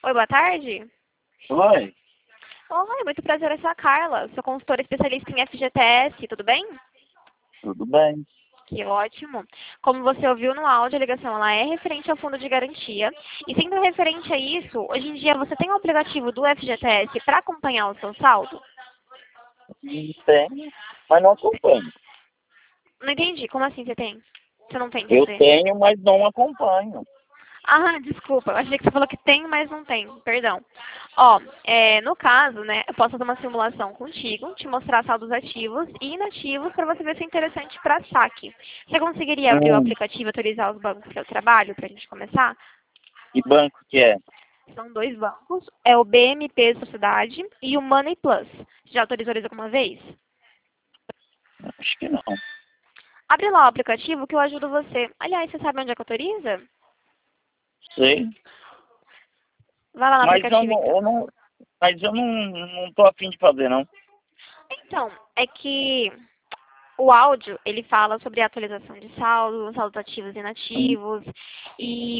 Oi, boa tarde. Oi, Oi, muito prazer, eu sou a Carla. Sou consultora especialista em FGTS, tudo bem? tudo bem? Que ótimo. Como você ouviu no áudio, a ligação ela é referente ao fundo de garantia. E sendo referente a isso, hoje em dia você tem um aplicativo do FGTS para acompanhar o seu saldo? Tenho, mas não acompanho. Não entendi. Como assim você tem? Você não tem, quer Eu dizer? tenho, mas não acompanho. Ah, desculpa. Eu achei que você falou que tem, mas não tem. Perdão. Ó, no caso, né, eu posso fazer uma simulação contigo, te mostrar saldos ativos e inativos para você ver se é interessante para saque. Você conseguiria abrir o Hum, aplicativo e atualizar os bancos do seu trabalho para a gente começar? que banco que é? São dois bancos, é o BMP Sociedade e o Money Plus. Já autorizou eles alguma vez? Acho que não. Abre lá o aplicativo que eu ajudo você. Aliás, você sabe onde é que autoriza? Sei, Vai lá no mas aplicativo então. eu não tô afim de fazer, não. Então, é que o áudio, ele fala sobre a atualização de saldo, saldos ativos e inativos, e